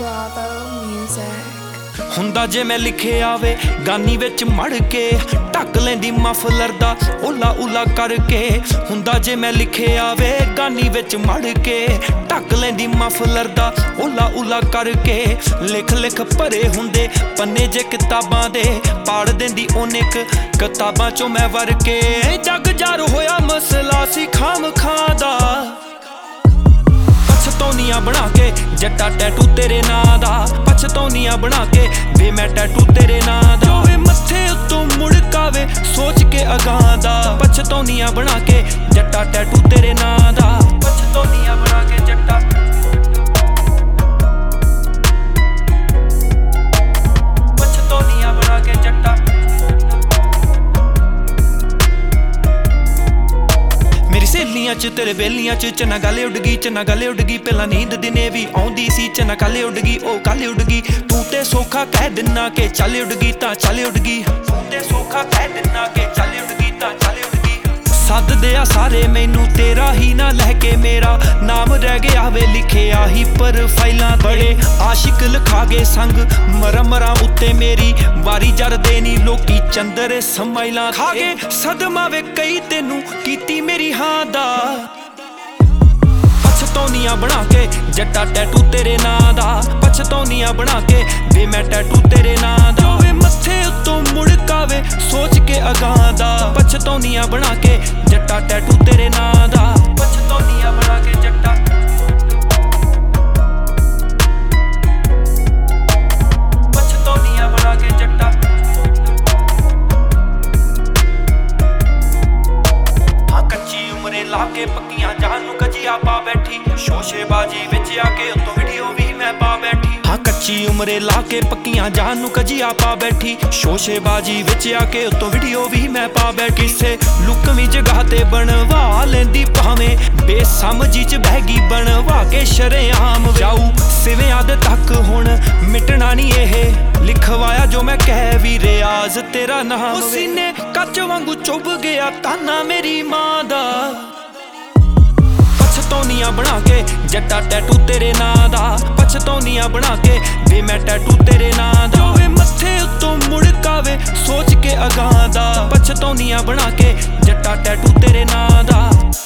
Bravo Music। ਹੁੰਦਾ ਜੇ ਮੈਂ ਲਿਖਿਆ ਆਵੇ ਗਾਨੀ ਵਿੱਚ ਮੜ ਕੇ ਢੱਕ ਲੈਂਦੀ ਮਫਲਰ ਦਾ ਓਲਾ ਉਲਾ ਕਰਕੇ। ਹੁੰਦਾ ਜੇ ਮੈਂ ਲਿਖਿਆ ਆਵੇ ਗਾਨੀ ਵਿੱਚ ਮੜ ਕੇ ਢੱਕ ਲੈਂਦੀ ਮਫਲਰ ਦਾ ਓਲਾ ਉਲਾ ਕਰਕੇ। ਲਿਖ ਲਿਖ ਭਰੇ ਹੁੰਦੇ ਪੰਨੇ ਜੇ ਕਿਤਾਬਾਂ ਦੇ ਪਾੜ ਦਿੰਦੀ ਉਹਨੇ ਕਿਤਾਬਾਂ ਚੋਂ ਮੈਂ ਵਰ ਕੇ। ਜੱਗ ਜਾਰ ਹੋਇਆ ਮਸਲਾ ਸੀ ਖਾਮ ਖਾਂ ਦਾ ਪਛਤੌਨੀਆਂ ਬਣਾ ਕੇ ਜੱਟਾ ਟੈਟੂ ਤੇਰੇ ਨਾਂ ਦਾ। ਪਛਤੌਨੀਆਂ ਬਣਾ ਕੇ ਵੇ ਮੈਂ ਟੈਟੂ ਤੇਰੇ ਨਾਂ ਦਾ। ਓਏ ਮੱਥੇ ਉੱਤੋਂ ਮੁੜਕਾਵੇ ਸੋਚ ਕੇ ਅਗਾਂ ਦਾ। ਪਛਤੌਨੀਆਂ ਬਣਾ ਕੇ ਜੱਟਾ ਟੈਟੂ ਤੇਰੇ ਨਾਂ ਦਾ। ਪਛਤੌਨੀਆਂ ਬਣਾ ਕੇ ਜੱਟਾ ਪਛਤੌਨੀਆਂ ਬਣਾ ਕੇ ਜੱਟਾ। ਮੇਰੀ ਸਹੇਲੀਆਂ ਚ ਤੇਰੇ ਬੇਲੀਆਂ ਚ ਚਨਾ ਗੱਲ ਉੱਡ ਗਈ ਚਨਾ ਗੱਲ ਉੱਡ ਗਈ। ਪਹਿਲਾਂ ਨੀਂਦ ਦਿਨੇ ਵੀ ਆਉਂਦੀ ਸੀ ਚਨਾ ਕੱਲ ਉੱਡ ਗਈ ਉਹ ਕੱਲ ਉੱਡ ਗਈ। ਤੂੰ ਤੇ ਸੌਖਾ ਕਹਿ ਦਿੰਨਾ ਕਿ ਚੱਲ ਉੱਡ ਗਈ ਤਾਂ ਚੱਲ ਉੱਡ ਗਈ। ਤੂੰ ਤੇ ਸੌਖਾ ਕਹਿ ਦਿੰਨਾ ਕਿ ਚੱਲ ਉੱਡ ਗਈ ਤਾਂ ਚੱਲ ਉੱਡ ਗਈ। ਸੱਦਦੇ ਆ ਸਾਰੇ ਮੈਨੂੰ ਤੇਰਾ ਹੀ ਨਾ ਲੈ ਕੇ ਮੇਰਾ ਨਾਮ ਰਹਿ ਗਿਆ ਵੇ ਲਿਖਿਆ ਹੀ ਪਰ ਫਾਈਲਾਂ। ਬੜੇ ਆਸ਼ਿਕ ਲਿਖਾ ਗਏ ਸੰਗ ਮਰਮਰਾਂ ਉੱਤੇ ਮੇਰੀ ਵਾਰੀ ਜਰਦੇ ਨੀ ਲੋਕੀ ਚੰਦਰ ਸਮਾਈਲਾਂ ਖਾ ਗਏ। ਸਦਮਾ ਵੇ ਕਈ ਤੈਨੂੰ ਕੀਤੀ ਮੇਰੀ ਹਾਂ ਦਾ। ਪਛਤੌਨੀਆਂ ਬਣਾ ਕੇ ਜੱਟਾ ਟੈਟੂ ਤੇਰੇ ਨਾਂ ਦਾ। ਪਛਤੌਨੀਆਂ ਬਣਾ ਕੇ ਵੇ ਮੈਂ ਟੈਟੂ ਤੇਰੇ ਨਾਂ ਦਾ। ਵੇ ਮੱਥੇ ਉੱਤੋਂ ਮੁੜਕਾਵੇ ਸੋਚ ਕੇ ਅਗਾਂ ਦਾ। ਪਛਤੌਨੀਆਂ ਬਣਾ ਕੇ ਜੱਟਾ ਟੈਟੂ ਤੇਰੇ ਨਾਂ ਦਾ। ਪਛਤੌਨੀਆਂ ਬਣਾ ਕੇ ਜੱਟਾ ਪਛਤੌਨੀਆਂ ਬਣਾ ਕੇ ਜੱਟਾ। ਹਾਂ ਕੱਚੀ ਉਮਰੇ ਲਾ ਕੇ ਪੱਕੀਆਂ ਜਾਨ ਨੂੰ ਕਜੀਆ ਪਾ ਬੈਠੀ। ਸ਼ੋਸ਼ੇਬਾਜੀ ਵਿੱਚ ਆ ਕੇ ਉਤੋਂ ਵੀਡੀਓ ਵੀ ਮੈਂ ਪਾ ਬੈਠੀ। ਹਾਂ ਕੱਚੀ ਉਮਰੇ ਲਾ ਕੇ ਪੱਕੀਆਂ ਜਾਨ ਨੂੰ ਕਜੀਆ ਪਾ ਬੈਠੀ। ਸ਼ੋਸ਼ੇਬਾਜੀ ਵਿੱਚ ਆ ਕੇ ਉਤੋਂ ਵੀਡੀਓ ਵੀ ਮੈਂ ਪਾ ਬੈਠੀ। ਕਿਸੇ ਲੁਕਵੀਂ ਜਗ੍ਹਾ ਤੇ ਬਣਵਾ ਲੈਂਦੀ ਭਾਵੇਂ ਬੇਸਮਝੀ ਚ ਬਹਿ ਗਈ ਬਣਵਾ ਕੇ ਸ਼ਰੇਆਮ। ਜਾਊ ਸਿਵਿਆਂ ਦੇ ਤੱਕ ਹੁਣ ਮਿਟਣਾ ਨੀ ਇਹ ਲਿਖਵਾਇਆ ਜੋ ਮੈਂ ਕਹਿ ਵੀ ਰਿਆਜ਼ ਤੇਰਾ ਨਾਮ। ਸੀਨੇ ਕੱਚ ਵਾਂਗੂ ਚੁੱਭ ਗਿਆ ਤਾਨਾ ਮੇਰੀ ਮਾਂ ਦਾ। ਪਛਤੌਨੀਆਂ ਬਣਾ ਕੇ ਜੱਟਾ ਟੈਟੂ ਤੇਰੇ ਨਾਂ ਦਾ। ਪਛਤੌਨੀਆਂ ਬਣਾ ਕੇ ਵੇ ਮੈਂ ਟੈਟੂ ਤੇਰੇ ਨਾਂ ਦਾ। ਵੇ ਮੱਥੇ ਉੱਤੋਂ ਮੁੜਕਾਵੇ ਸੋਚ ਕੇ ਅਗਾਂ ਦਾ। ਪਛਤੌਨੀਆਂ ਬਣਾ ਕੇ ਜੱਟਾ ਟੈਟੂ ਤੇਰੇ ਨਾਂ ਦਾ।